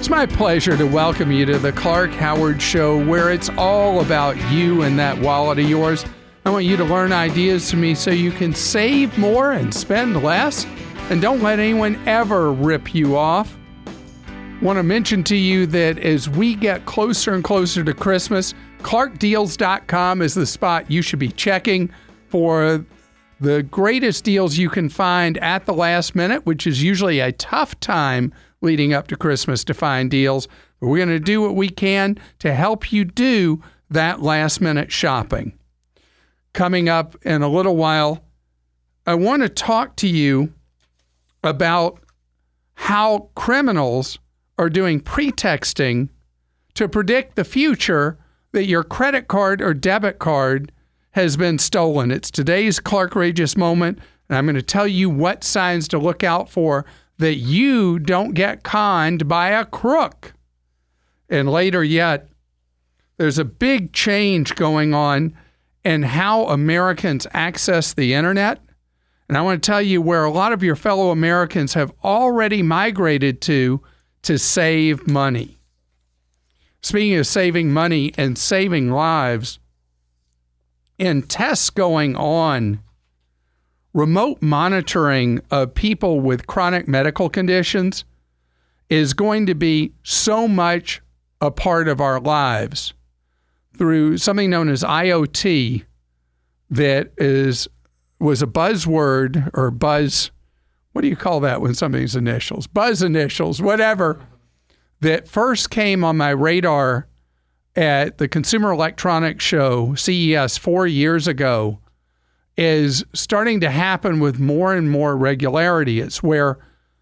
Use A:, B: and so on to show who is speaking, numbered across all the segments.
A: It's my pleasure to welcome you to the Clark Howard Show, where it's all about you and that wallet of yours. I want you to learn ideas from me so you can save more and spend less, and don't let anyone ever rip you off. I want to mention to you that as we get closer and closer to Christmas, ClarkDeals.com is the spot you should be checking for the greatest deals you can find at the last minute, which is usually a tough time leading up to Christmas to find deals. But we're going to do what we can to help you do that last minute shopping. Coming up in a little while, I want to talk to you about how criminals are doing pretexting to predict the future that your credit card or debit card has been stolen. It's today's Clarkrageous moment, and I'm going to tell you what signs to look out for that you don't get conned by a crook. And later yet, there's a big change going on in how Americans access the internet. And I want to tell you where a lot of your fellow Americans have already migrated to save money. Speaking of saving money and saving lives, in tests going on, remote monitoring of people with chronic medical conditions is going to be so much a part of our lives through something known as IoT that was a buzzword or buzz. What do you call that when somebody's initials? Buzz initials, whatever, that first came on my radar at the Consumer Electronics Show, CES, 4 years ago, is starting to happen with more and more regularity. It's where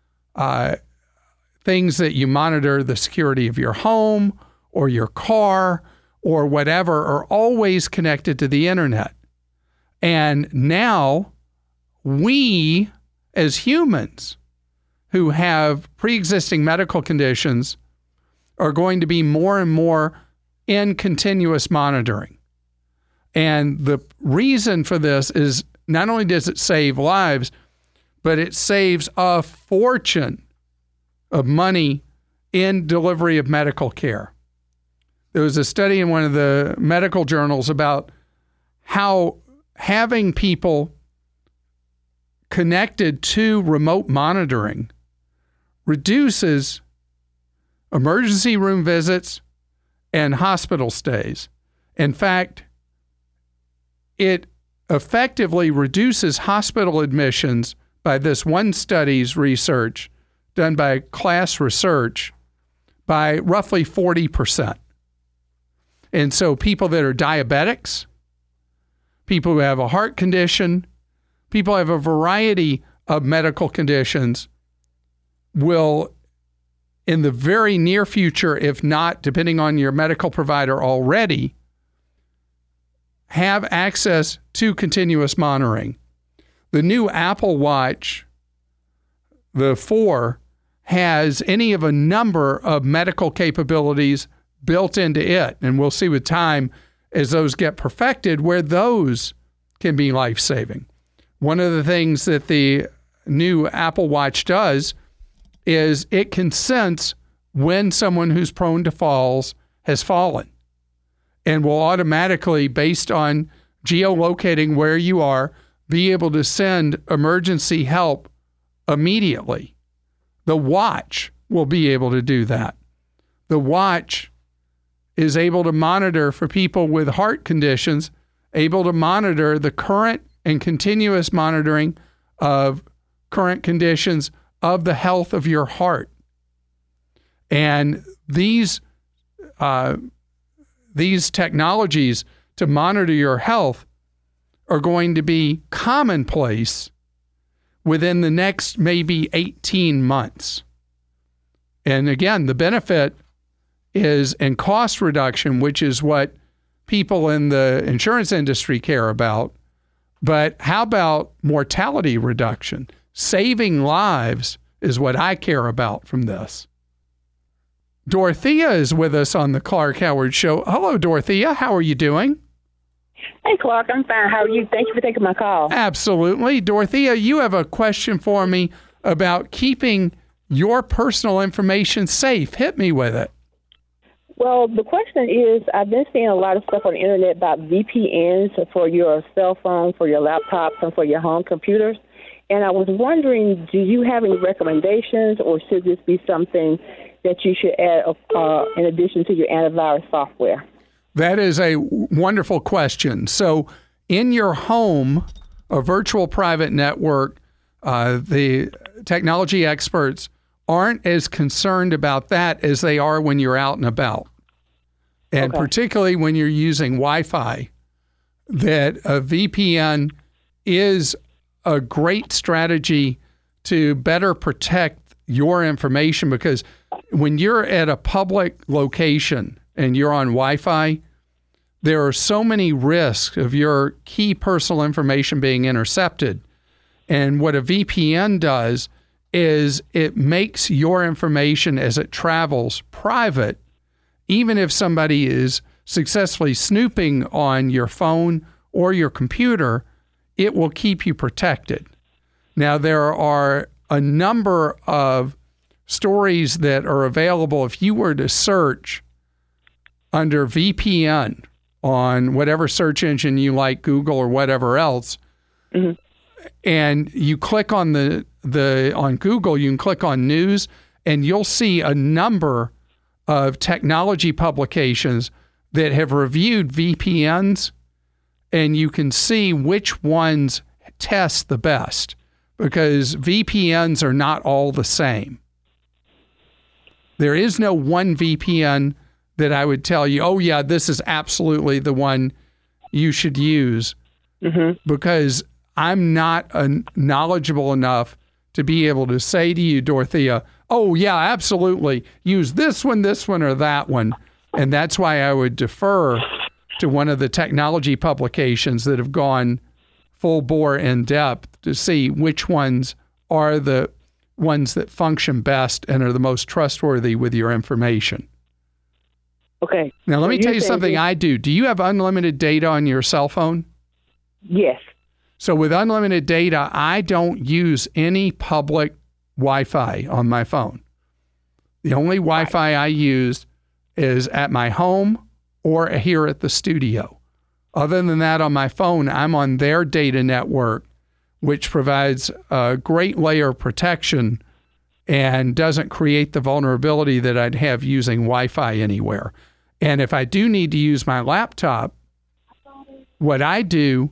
A: things that you monitor the security of your home or your car or whatever are always connected to the internet. And now we, as humans who have pre-existing medical conditions, are going to be more and more in continuous monitoring. And the reason for this is not only does it save lives, but it saves a fortune of money in delivery of medical care. There was a study in one of the medical journals about how having people connected to remote monitoring reduces emergency room visits and hospital stays. In fact, it effectively reduces hospital admissions by this one study's research done by Class Research by roughly 40%. And so people that are diabetics, people who have a heart condition, people who have a variety of medical conditions will, in the very near future, if not, depending on your medical provider already, have access to continuous monitoring. The new Apple Watch, the 4, has any of a number of medical capabilities built into it. And we'll see with time as those get perfected where those can be life-saving. One of the things that the new Apple Watch does is it can sense when someone who's prone to falls has fallen and will automatically, based on geolocating where you are, be able to send emergency help immediately. The watch will be able to do that. The watch is able to monitor for people with heart conditions, able to monitor the current and continuous monitoring of current conditions of the health of your heart. And these technologies to monitor your health are going to be commonplace within the next maybe 18 months. And again, the benefit is in cost reduction, which is what people in the insurance industry care about. But how about mortality reduction? Saving lives is what I care about from this. Dorothea is with us on the Clark Howard Show. Hello, Dorothea. How are you doing?
B: Hey, Clark. I'm fine. How are you? Thank you for taking my call.
A: Absolutely. Dorothea, you have a question for me about keeping your personal information safe? Hit me with it.
B: Well, the question is, I've been seeing a lot of stuff on the internet about VPNs for your cell phone, for your laptops, and for your home computers. And I was wondering, do you have any recommendations, or should this be something that you should add in addition to your antivirus software?
A: That is a wonderful question. So in your home, a virtual private network, the technology experts aren't as concerned about that as they are when you're out and about. And particularly when you're using Wi-Fi, that a VPN is a great strategy to better protect your information, because when you're at a public location and you're on Wi-Fi, there are so many risks of your key personal information being intercepted. And what a VPN does is it makes your information as it travels private, even if somebody is successfully snooping on your phone or your computer, it will keep you protected. Now, there are a number of stories that are available if you were to search under VPN on whatever search engine you like, Google or whatever else, and you click on on Google, you can click on news, and you'll see a number of technology publications that have reviewed VPNs, and you can see which ones test the best, because VPNs are not all the same. There is no one VPN that I would tell you, oh yeah, this is absolutely the one you should use, because I'm not knowledgeable enough to be able to say to you, Dorothea, oh yeah, absolutely, use this one, or that one. And that's why I would defer to one of the technology publications that have gone full bore in depth to see which ones are the ones that function best and are the most trustworthy with your information.
B: Okay.
A: Now, let me tell you something I do. Do you have unlimited data on your cell phone?
B: Yes.
A: So with unlimited data, I don't use any public Wi-Fi on my phone. The only Wi-Fi I use is at my home or here at the studio. Other than that, on my phone, I'm on their data network, which provides a great layer of protection and doesn't create the vulnerability that I'd have using Wi-Fi anywhere. And if I do need to use my laptop, what I do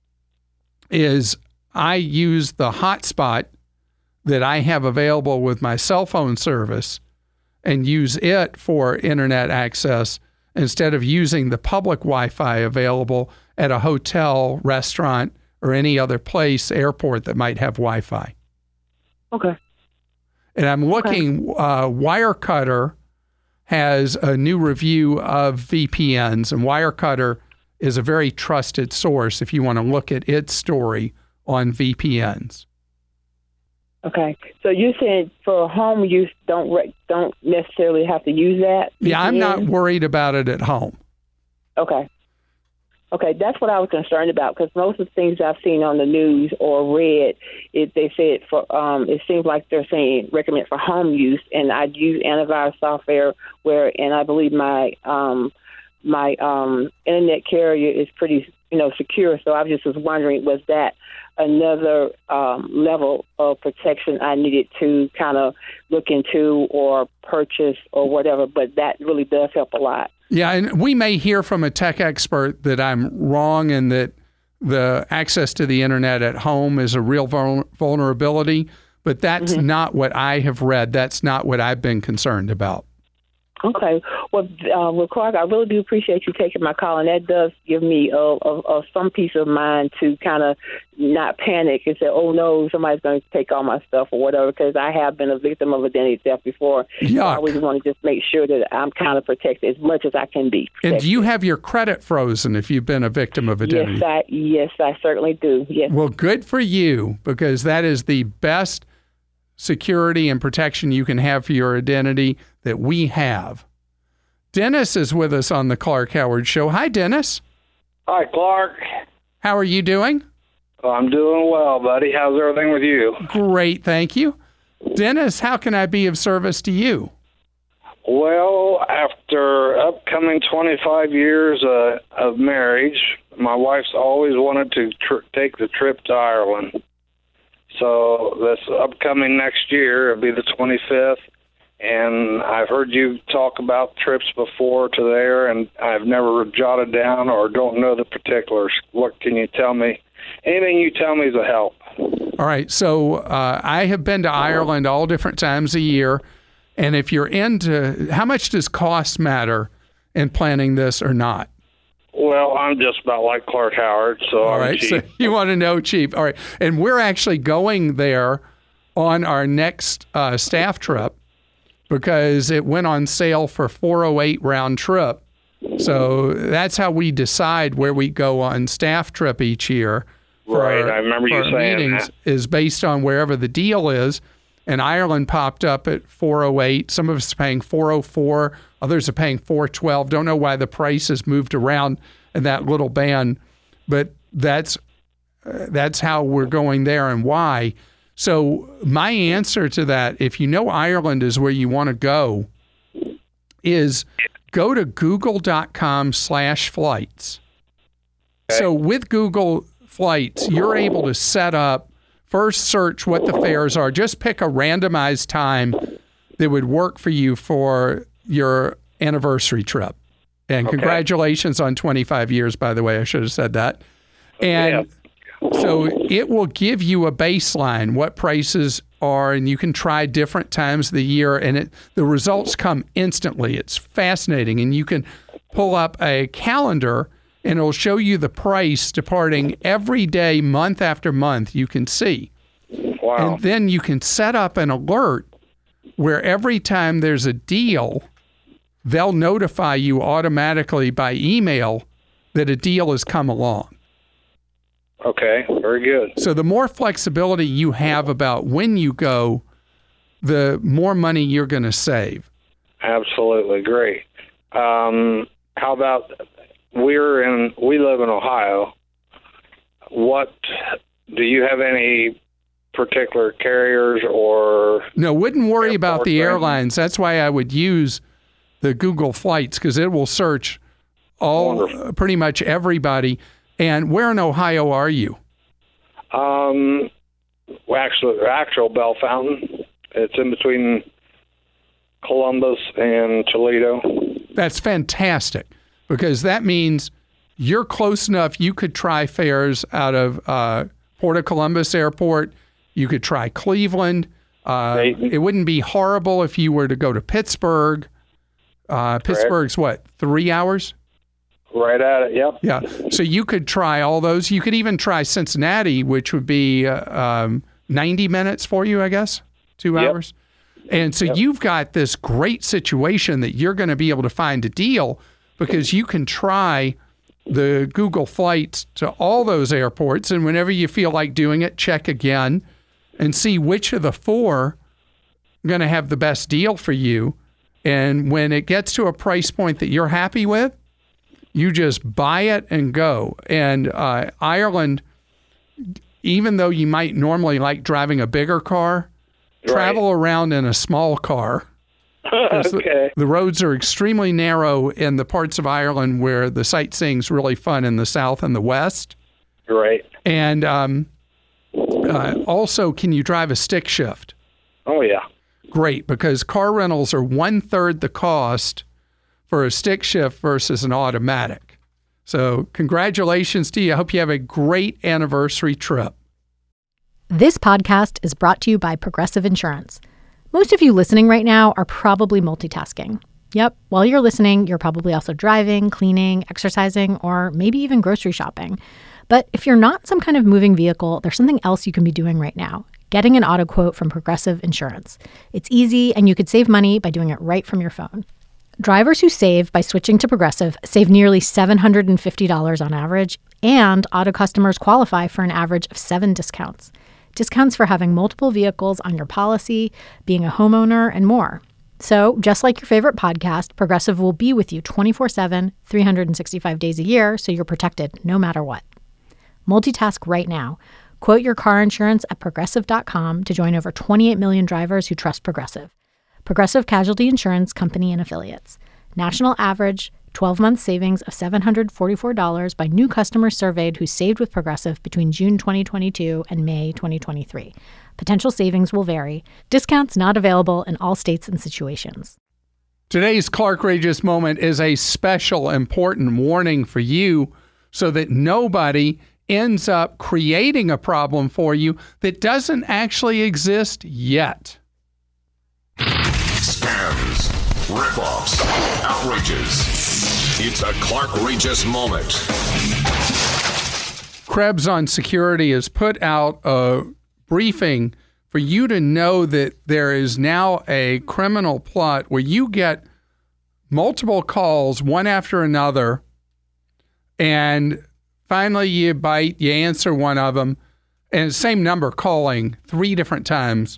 A: is I use the hotspot that I have available with my cell phone service and use it for internet access instead of using the public Wi-Fi available at a hotel, restaurant, or any other place, airport that might have Wi-Fi.
B: Okay.
A: And I'm looking, Wirecutter has a new review of VPNs, and Wirecutter is a very trusted source if you want to look at its story on VPNs.
B: Okay. So you said for home use, don't necessarily have to use that?
A: Yeah, I'm not worried about it at home.
B: Okay. Okay, that's what I was concerned about, because most of the things I've seen on the news or read, they said it seems like they're saying recommend for home use, and I use antivirus software and I believe my internet carrier is pretty secure. So I just was wondering, was that another level of protection I needed to kind of look into or purchase or whatever? But that really does help a lot.
A: Yeah, and we may hear from a tech expert that I'm wrong and that the access to the internet at home is a real vulnerability, but that's not what I have read. That's not what I've been concerned about.
B: Okay. Well, Clark, I really do appreciate you taking my call, and that does give me some peace of mind to kind of not panic and say, oh, no, somebody's going to take all my stuff or whatever, because I have been a victim of identity theft before.
A: Yuck.
B: So I always want to just make sure that I'm kind of protected as much as I can be.
A: And do you have your credit frozen if you've been a victim of identity?
B: Yes, I certainly do. Yes.
A: Well, good for you, because that is the best security and protection you can have for your identity that we have. Dennis is with us on the Clark Howard Show. Hi, Dennis.
C: Hi, Clark.
A: How are you doing?
C: I'm doing well, buddy. How's everything with you?
A: Great, thank you. Dennis, how can I be of service to you?
C: Well, after upcoming 25 years of marriage, my wife's always wanted to take the trip to Ireland. So this upcoming next year, it'll be the 25th, and I've heard you talk about trips before to there, and I've never jotted down or don't know the particulars. What can you tell me? Anything you tell me is a help.
A: All right, so I have been to Ireland all different times a year, and if you're into, how much does cost matter in planning this or not?
C: Well, I'm just about like Clark Howard, so
A: all
C: I'm
A: right,
C: cheap.
A: So you want to know cheap. All right, and we're actually going there on our next staff trip because it went on sale for $408 round trip. So that's how we decide where we go on staff trip each year.
C: Right, I remember you saying
A: meetings
C: that.
A: is based on wherever the deal is. And Ireland popped up at $408. Some of us are paying $404. Others are paying $412. Don't know why the price has moved around in that little band, but that's how we're going there and why. So my answer to that, if you know Ireland is where you want to go, is go to google.com/flights.
C: Okay.
A: So with Google Flights, you're able to set up, first search what the fares are. Just pick a randomized time that would work for you for your anniversary trip. And congratulations on 25 years, by the way. I should have said that. And so it will give you a baseline, what prices are, and you can try different times of the year, and the results come instantly. It's fascinating. And you can pull up a calendar, and it'll show you the price departing every day, month after month, you can see.
C: Wow.
A: And then you can set up an alert where every time there's a deal, they'll notify you automatically by email that a deal has come along.
C: Okay, very good.
A: So the more flexibility you have about when you go, the more money you're going to save.
C: Absolutely, great. How about we live in Ohio. What do you have any particular carriers or?
A: No, wouldn't worry about the
C: brand?
A: airlines. That's why I would use the Google Flights, because it will search pretty much everybody. And where in Ohio are you?
C: Well, actual Bell Fountain. It's in between Columbus and Toledo.
A: That's fantastic, because that means you're close enough. You could try fares out of Port of Columbus Airport. You could try Cleveland. It wouldn't be horrible if you were to go to Pittsburgh. Pittsburgh's what, 3 hours?
C: Right at it, yep.
A: Yeah. So you could try all those. You could even try Cincinnati, which would be 90 minutes for you, I guess, 2 hours. And so you've got this great situation that you're going to be able to find a deal, because you can try the Google Flights to all those airports. And whenever you feel like doing it, check again and see which of the four are going to have the best deal for you. And when it gets to a price point that you're happy with, you just buy it and go. And Ireland, even though you might normally like driving a bigger car, travel around in a small car.
C: Okay.
A: The roads are extremely narrow in the parts of Ireland where the sightseeing's really fun, in the south and the west.
C: Right.
A: And also, can you drive a stick shift?
C: Oh, yeah.
A: Great, because car rentals are 1/3 the cost for a stick shift versus an automatic. So congratulations to you. I hope you have a great anniversary trip.
D: This podcast is brought to you by Progressive Insurance. Most of you listening right now are probably multitasking. Yep, while you're listening, you're probably also driving, cleaning, exercising, or maybe even grocery shopping. But if you're not some kind of moving vehicle, there's something else you can be doing right now: getting an auto quote from Progressive Insurance. It's easy, and you could save money by doing it right from your phone. Drivers who save by switching to Progressive save nearly $750 on average, and auto customers qualify for an average of 7 discounts. Discounts for having multiple vehicles on your policy, being a homeowner, and more. So, just like your favorite podcast, Progressive will be with you 24/7, 365 days a year, so you're protected no matter what. Multitask right now. Quote your car insurance at Progressive.com to join over 28 million drivers who trust Progressive. Progressive Casualty Insurance Company and Affiliates. National average 12-month savings of $744 by new customers surveyed who saved with Progressive between June 2022 and May 2023. Potential savings will vary. Discounts not available in all states and situations.
A: Today's Clarkrageous Moment is a special, important warning for you so that nobody ends up creating a problem for you that doesn't actually exist yet.
E: Scams, rip-offs, outrages. It's a Clarkrageous Moment.
A: Krebs on Security has put out a briefing for you to know that there is now a criminal plot where you get multiple calls, one after another, and finally you bite, you answer one of them, and the same number calling 3 different times.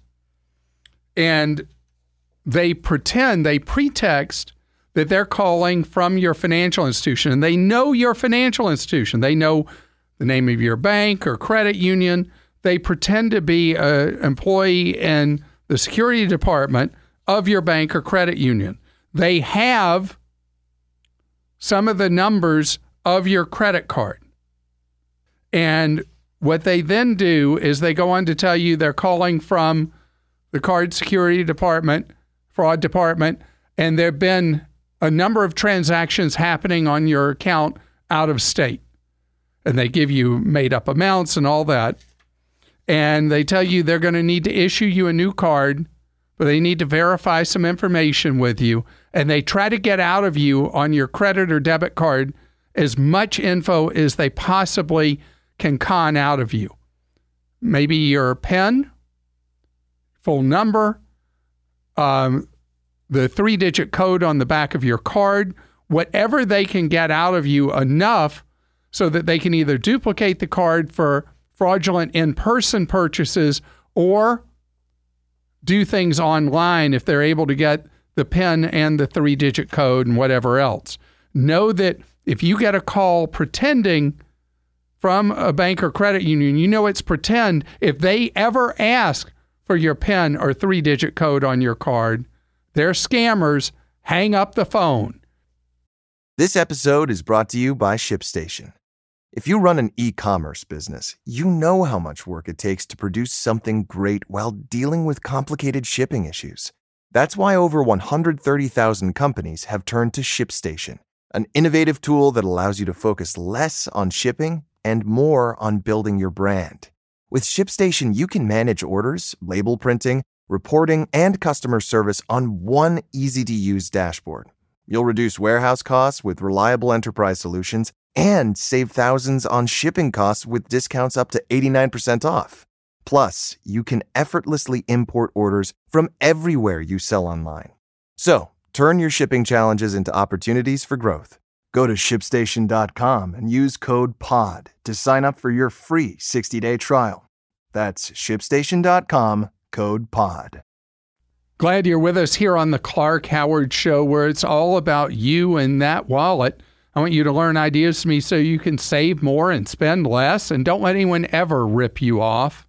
A: And they pretext that they're calling from your financial institution, and they know your financial institution. They know the name of your bank or credit union. They pretend to be an employee in the security department of your bank or credit union. They have some of the numbers of your credit card. And what they then do is they go on to tell you they're calling from the card security department, fraud department, and there have been a number of transactions happening on your account out of state. And they give you made up amounts and all that. And they tell you they're going to need to issue you a new card, but they need to verify some information with you. And they try to get out of you on your credit or debit card as much info as they possibly can con out of you. Maybe your PIN, full number, the 3-digit code on the back of your card, whatever they can get out of you enough so that they can either duplicate the card for fraudulent in-person purchases or do things online if they're able to get the PIN and the 3-digit code and whatever else. Know that if you get a call pretending from a bank or credit union, you know it's pretend. If they ever ask for your PIN or 3-digit code on your card, they're scammers. Hang up the phone.
F: This episode is brought to you by ShipStation. If you run an e-commerce business, you know how much work it takes to produce something great while dealing with complicated shipping issues. That's why over 130,000 companies have turned to ShipStation, an innovative tool that allows you to focus less on shipping and more on building your brand. With ShipStation, you can manage orders, label printing, reporting, and customer service on one easy-to-use dashboard. You'll reduce warehouse costs with reliable enterprise solutions and save thousands on shipping costs with discounts up to 89% off. Plus, you can effortlessly import orders from everywhere you sell online. So, turn your shipping challenges into opportunities for growth. Go to ShipStation.com and use code POD to sign up for your free 60-day trial. That's ShipStation.com, code POD.
A: Glad you're with us here on the Clark Howard Show, where it's all about you and that wallet. I want you to learn ideas from me so you can save more and spend less, and don't let anyone ever rip you off.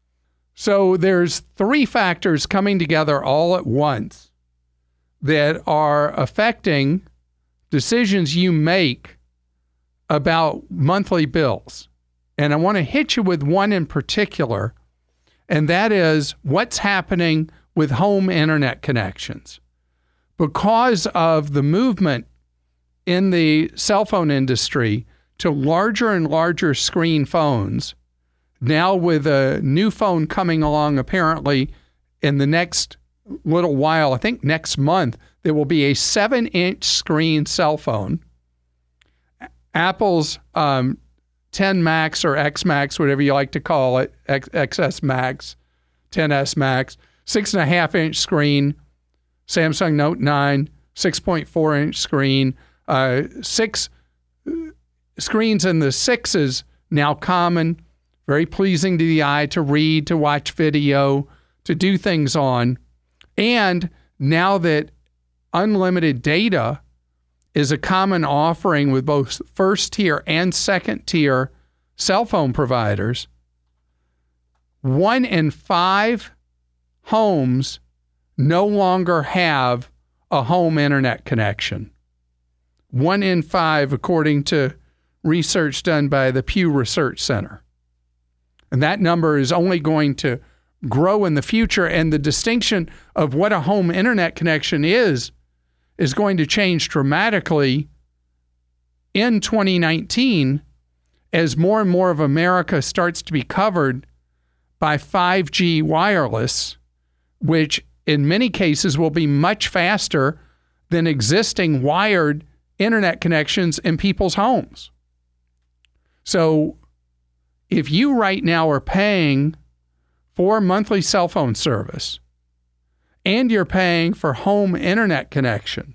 A: So there's 3 factors coming together all at once that are affecting decisions you make about monthly bills. And I want to hit you with one in particular, and that is what's happening with home internet connections. Because of the movement in the cell phone industry to larger and larger screen phones, now with a new phone coming along apparently in the next little while, I think next month, there will be a 7-inch screen cell phone. Apple's 10 Max or X Max, whatever you like to call it, XS Max, 10S Max, 6.5-inch screen. Samsung Note 9, 6.4-inch screen. 6 screens in the 6s now common, very pleasing to the eye to read, to watch video, to do things on. And now that unlimited data is a common offering with both first-tier and second-tier cell phone providers, 1 in 5 homes no longer have a home internet connection. 1 in 5, according to research done by the Pew Research Center. And that number is only going to grow in the future. And the distinction of what a home internet connection is going to change dramatically in 2019 as more and more of America starts to be covered by 5G wireless, which in many cases will be much faster than existing wired internet connections in people's homes. So if you right now are paying for monthly cell phone service and you're paying for home internet connection,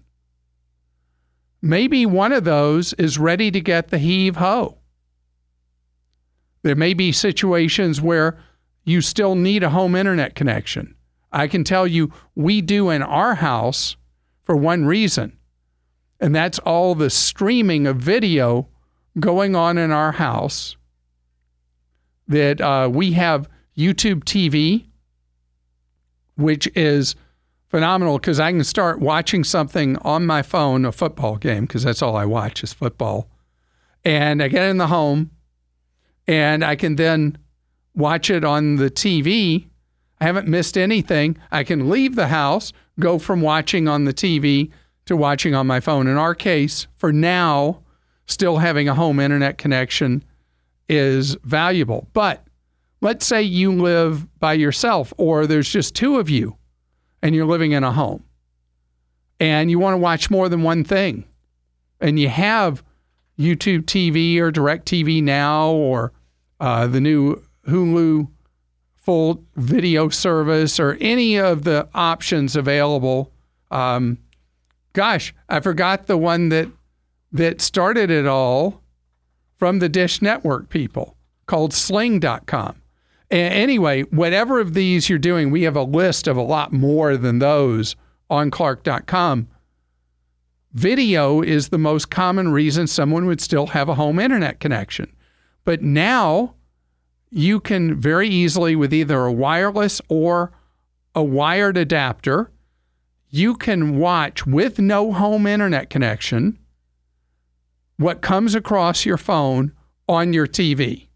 A: maybe one of those is ready to get the heave-ho. There may be situations where you still need a home internet connection. I can tell you we do in our house for one reason, and that's all the streaming of video going on in our house. That we have YouTube TV, which is phenomenal because I can start watching something on my phone, a football game, because that's all I watch is football. And I get in the home and I can then watch it on the TV. I haven't missed anything. I can leave the house, go from watching on the TV to watching on my phone. In our case, for now, still having a home internet connection is valuable. But let's say you live by yourself or there's just two of you and you're living in a home and you want to watch more than one thing and you have YouTube TV or DirecTV Now or the new Hulu full video service or any of the options available. Gosh, I forgot the one that started it all from the Dish Network people called Sling.com. Anyway, whatever of these you're doing, we have a list of a lot more than those on Clark.com. Video is the most common reason someone would still have a home internet connection. But now you can very easily, with either a wireless or a wired adapter, you can watch with no home internet connection what comes across your phone on your TV.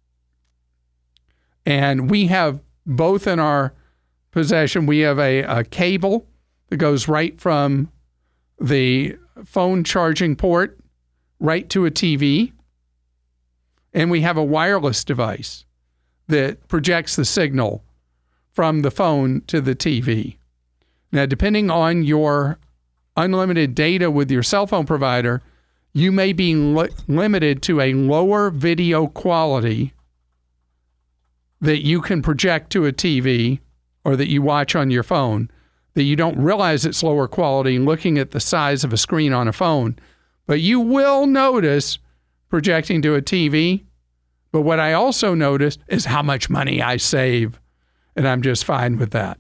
A: And we have both in our possession. We have a cable that goes right from the phone charging port right to a TV. And we have a wireless device that projects the signal from the phone to the TV. Now, depending on your unlimited data with your cell phone provider, you may be limited to a lower video quality that you can project to a TV or that you watch on your phone, that you don't realize it's lower quality looking at the size of a screen on a phone. But you will notice projecting to a TV. But what I also notice is how much money I save, and I'm just fine with that.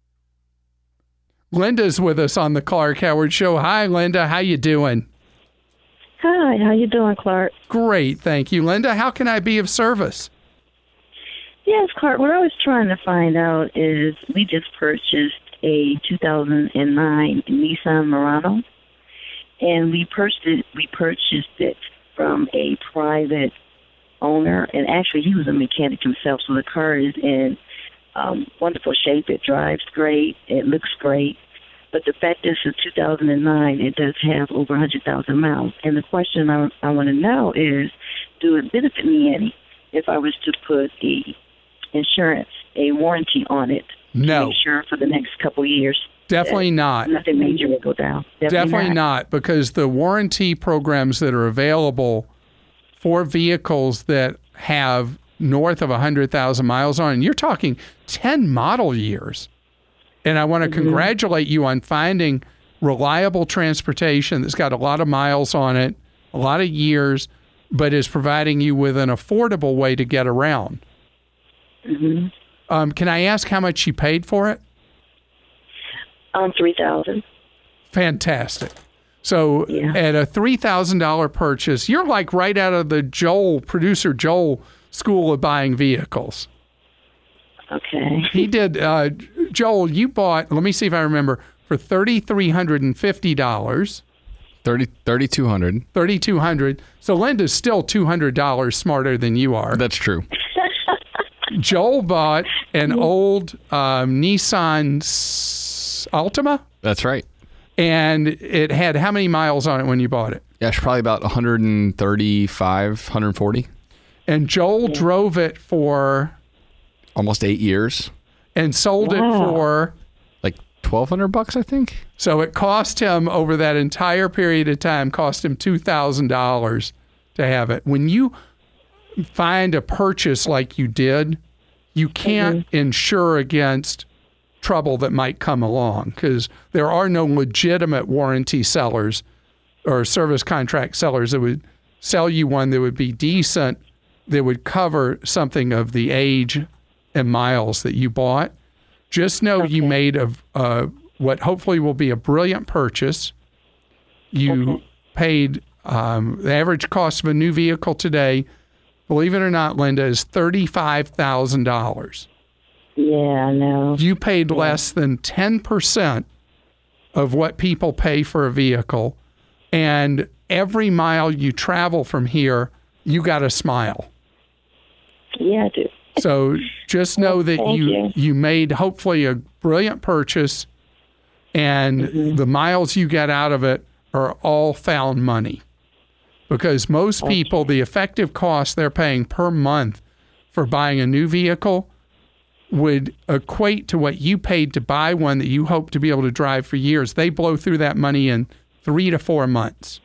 A: Linda's with us on the Clark Howard Show. Hi, Linda. How you doing?
G: Hi. How you doing, Clark?
A: Great. Thank you. Linda, how can I be of service?
G: Yes, Clark. What I was trying to find out is we just purchased a 2009 Nissan Murano, and we purchased it from a private owner, and actually he was a mechanic himself, so the car is in wonderful shape. It drives great. It looks great. But the fact is, in 2009, it does have over 100,000 miles. And the question I want to know is, do it benefit me any if I was to put a warranty on it?
A: No.
G: To make sure for the next couple of years.
A: Definitely not.
G: Nothing major will go down.
A: Definitely not, because the warranty programs that are available for vehicles that have north of 100,000 miles on, and you're talking 10 model years. And I want to congratulate you on finding reliable transportation that's got a lot of miles on it, a lot of years, but is providing you with an affordable way to get around.
G: Mm-hmm.
A: Can I ask how much you paid for it?
G: $3,000.
A: Fantastic. So at a $3,000 purchase, you're like right out of the producer Joel school of buying vehicles.
G: Okay.
A: He did. Joel, you bought, let me see if I remember, for $3,350.
H: $3,200.
A: $3,200. So Linda's still $200 smarter than you are.
H: That's true.
A: Joel bought an old Nissan Altima.
H: That's right.
A: And it had how many miles on it when you bought it?
H: Yeah, it's probably about 135, 140.
A: And Joel drove it for
H: almost 8 years.
A: And sold it for
H: like $1,200, I think.
A: So it cost him, over that entire period of time, cost him $2,000 to have it. When you find a purchase like you did, you can't insure against trouble that might come along, because there are no legitimate warranty sellers or service contract sellers that would sell you one that would be decent, that would cover something of the age and miles that you bought. Just know you made what hopefully will be a brilliant purchase. You paid the average cost of a new vehicle today, believe it or not, Linda, is $35,000.
G: Yeah, I know.
A: You paid less than 10% of what people pay for a vehicle, and every mile you travel from here, you got a smile.
G: Yeah, I do.
A: So just know that you made hopefully a brilliant purchase, and the miles you get out of it are all found money. Because most people, the effective cost they're paying per month for buying a new vehicle would equate to what you paid to buy one that you hope to be able to drive for years. They blow through that money in 3 to 4 months.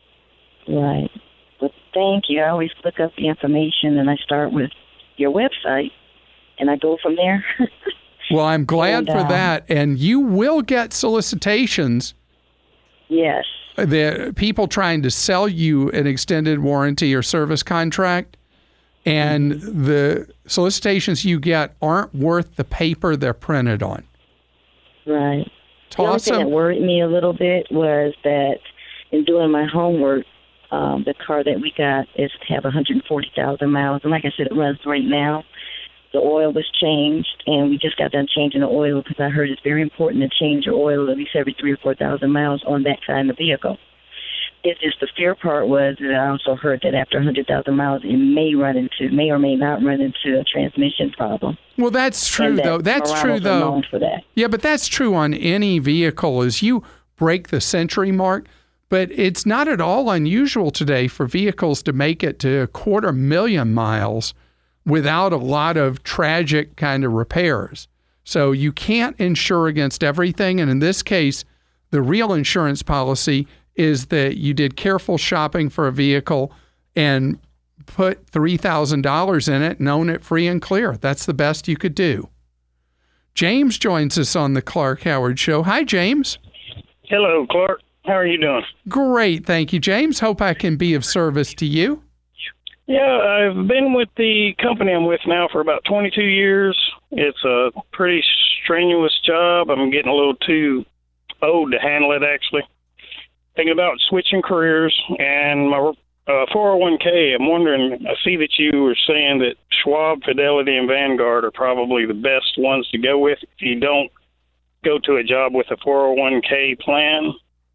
G: Right. Well, thank you. I always look up the information, and I start with your website, and I go from there.
A: Well, I'm glad for that. And you will get solicitations.
G: Yes.
A: The people trying to sell you an extended warranty or service contract, and the solicitations you get aren't worth the paper they're printed on.
G: Right. The only thing that worried me a little bit was that in doing my homework, the car that we got is to have 140,000 miles. And like I said, it runs right now. The oil was changed, and we just got done changing the oil because I heard it's very important to change your oil at least every 3,000 or 4,000 miles on that kind of vehicle. It's just the fear part was that I also heard that after 100,000 miles, it may or may not run into a transmission problem.
A: Well, that's true, though. That's true, though.
G: Known for that.
A: Yeah, but that's true on any vehicle. As you break the century mark, but it's not at all unusual today for vehicles to make it to 250,000 miles without a lot of tragic kind of repairs. So you can't insure against everything. And in this case, the real insurance policy is that you did careful shopping for a vehicle and put $3,000 in it and own it free and clear. That's the best you could do. James joins us on the Clark Howard Show. Hi, James.
I: Hello, Clark. How are you doing?
A: Great. Thank you, James. Hope I can be of service to you.
I: Yeah, I've been with the company I'm with now for about 22 years. It's a pretty strenuous job. I'm getting a little too old to handle it, actually. Thinking about switching careers, and my 401k, I'm wondering, I see that you were saying that Schwab, Fidelity, and Vanguard are probably the best ones to go with if you don't go to a job with a 401k plan.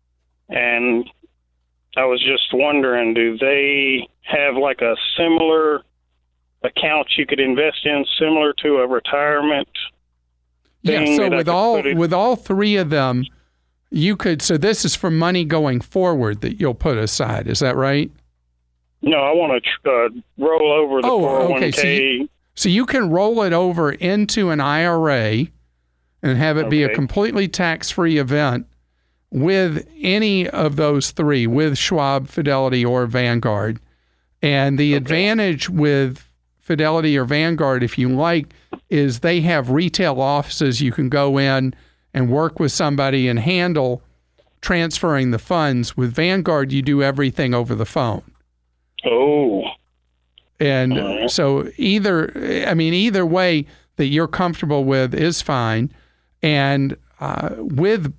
I: And I was just wondering, do they have like a similar account you could invest in, similar to a retirement thing?
A: Yeah, so with all three of them, you could, so this is for money going forward that you'll put aside. Is that right?
I: No, I want to roll over the 401k.
A: Okay. So you can roll it over into an IRA and have it be a completely tax-free event with any of those three, with Schwab, Fidelity, or Vanguard. And the advantage with Fidelity or Vanguard, if you like, is they have retail offices you can go in and work with somebody and handle transferring the funds. With Vanguard, you do everything over the phone.
I: Oh.
A: And so either way that you're comfortable with is fine. And with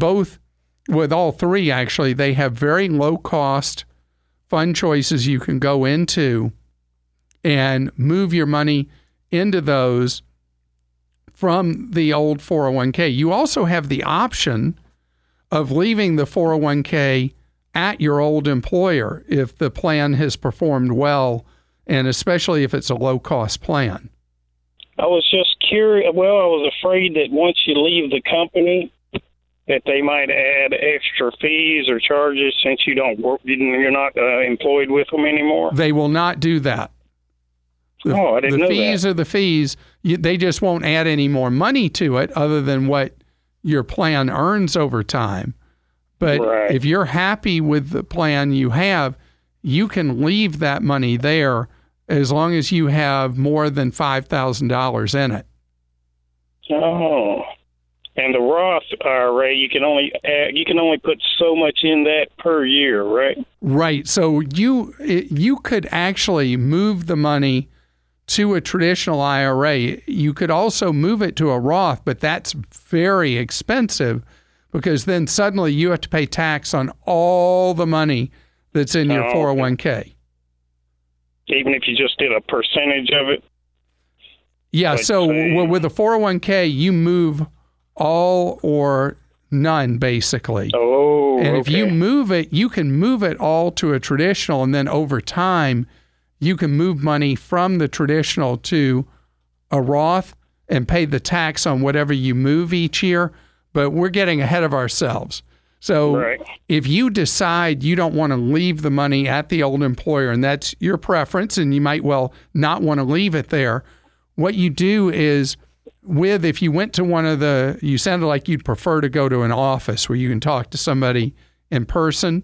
A: all three, actually, they have very low cost fund choices you can go into and move your money into those from the old 401k. You also have the option of leaving the 401k at your old employer if the plan has performed well, and especially if it's a low-cost plan.
I: I was just curious. Well, I was afraid that once you leave the company, that they might add extra fees or charges since you don't work, you're not employed with them anymore.
A: They will not do that.
I: I didn't know that.
A: The fees are the fees. They just won't add any more money to it other than what your plan earns over time. But
I: Right.
A: if you're happy with the plan you have, you can leave that money there as long as you have more than $5,000 in it.
I: Oh, and the Roth IRA, you can only put so much in that per year, right?
A: Right. So you could actually move the money to a traditional IRA. You could also move it to a Roth, but that's very expensive because then suddenly you have to pay tax on all the money that's in your 401k.
I: Even if you just did a percentage of it?
A: Yeah, so with a 401k, you move all or none, basically.
I: Oh,
A: and if you move it, you can move it all to a traditional, and then over time, you can move money from the traditional to a Roth and pay the tax on whatever you move each year. But we're getting ahead of ourselves. So if you decide you don't want to leave the money at the old employer, and that's your preference, and you might well not want to leave it there, what you do is if you went to you sounded like you'd prefer to go to an office where you can talk to somebody in person.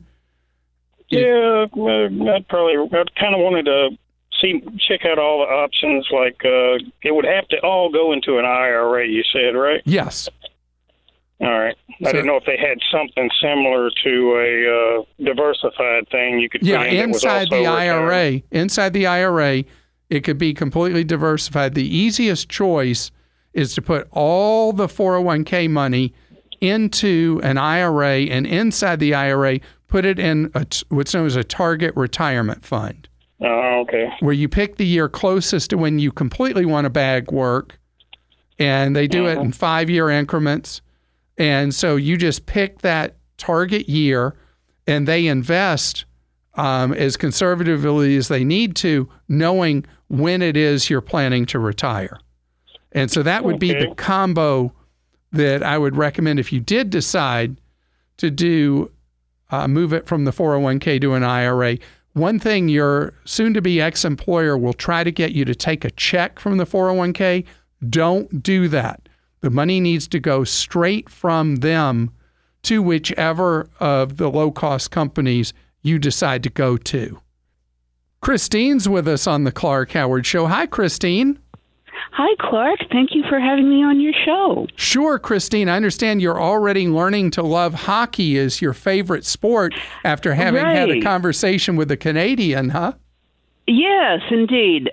I: Yeah, I kind of wanted to check out all the options. Like it would have to all go into an IRA, you said, right?
A: Yes.
I: All right. I didn't know if they had something similar to a diversified thing you could put in
A: inside the IRA. Inside the IRA, it could be completely diversified. The easiest choice is to put all the 401k money into an IRA, and inside the IRA, put it in what's known as a target retirement fund.
I: Oh, okay.
A: Where you pick the year closest to when you completely want to bag work, and they do it in 5-year increments. And so you just pick that target year, and they invest as conservatively as they need to, knowing when it is you're planning to retire. And so that would be the combo that I would recommend if you did decide to do move it from the 401k to an IRA. One thing, your soon-to-be ex-employer will try to get you to take a check from the 401k. Don't do that. The money needs to go straight from them to whichever of the low-cost companies you decide to go to. Christine's with us on the Clark Howard Show. Hi, Christine.
J: Hi, Clark. Thank you for having me on your show.
A: Sure, Christine. I understand you're already learning to love hockey as your favorite sport after having had a conversation with a Canadian, huh?
J: Yes, indeed.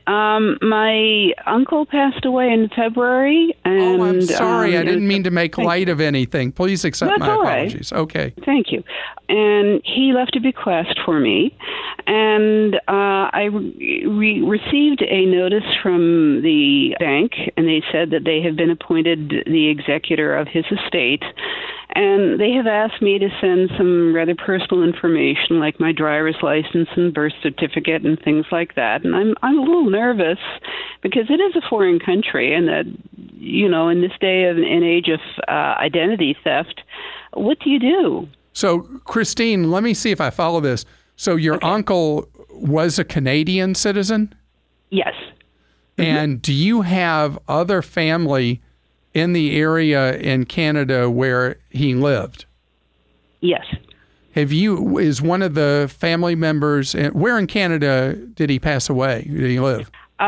J: My uncle passed away in February. And,
A: I'm sorry. I didn't mean to make light of anything. Please accept my apologies.
J: Right.
A: Okay.
J: Thank you. And he left a bequest for me. And I received a notice from the bank, and they said that they have been appointed the executor of his estate. And they have asked me to send some rather personal information, like my driver's license and birth certificate and things like that. And I'm a little nervous because it is a foreign country, and that, you know, in this day and age of identity theft, what do you do?
A: So, Christine, let me see if I follow this. So your uncle was a Canadian citizen?
J: Yes.
A: And do you have other family in the area in Canada where he lived?
J: Yes.
A: Is one of the family members, where in Canada did he pass away? Did he live?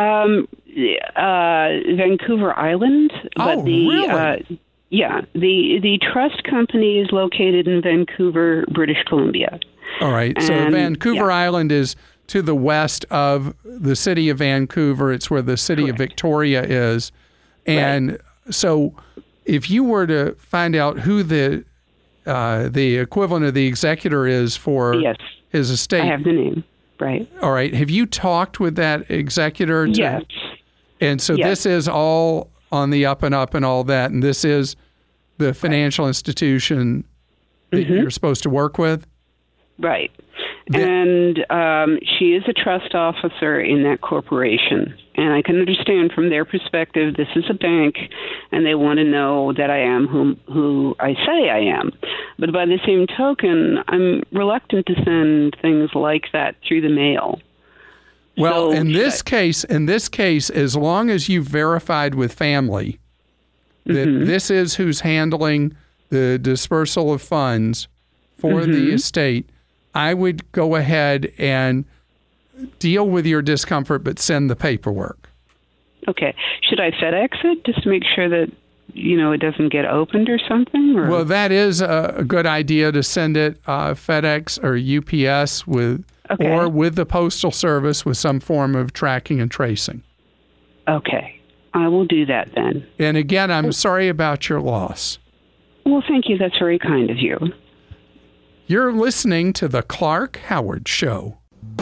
J: Vancouver Island.
A: But really?
J: Yeah. The trust company is located in Vancouver, British Columbia.
A: All right. So Vancouver Island is to the west of the city of Vancouver. It's where the city of Victoria is. And so if you were to find out who the equivalent of the executor is for his estate.
J: I have the name. Right.
A: All right. Have you talked with that executor?
J: Yes.
A: And so this is all on the up and up and all that, and this is the financial institution that you're supposed to work with?
J: Right. And she is a trust officer in that corporation. And I can understand from their perspective, this is a bank, and they want to know that I am who I say I am. But by the same token, I'm reluctant to send things like that through the mail.
A: Well, in this case, as long as you've verified with family that this is who's handling the dispersal of funds for the estate, I would go ahead and deal with your discomfort, but send the paperwork.
J: Okay. Should I FedEx it just to make sure that, it doesn't get opened or something? Or?
A: Well, that is a good idea to send it FedEx or UPS or with the Postal Service with some form of tracking and tracing.
J: Okay. I will do that then.
A: And again, I'm sorry about your loss.
J: Well, thank you. That's very kind of you.
A: You're listening to The Clark Howard Show.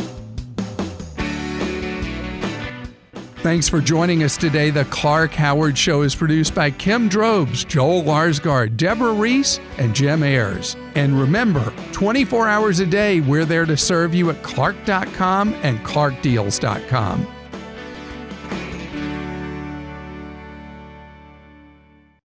A: Thanks for joining us today. The Clark Howard Show is produced by Kim Drobes, Joel Larsgaard, Deborah Reese, and Jim Ayers. And remember, 24 hours a day, we're there to serve you at Clark.com and ClarkDeals.com.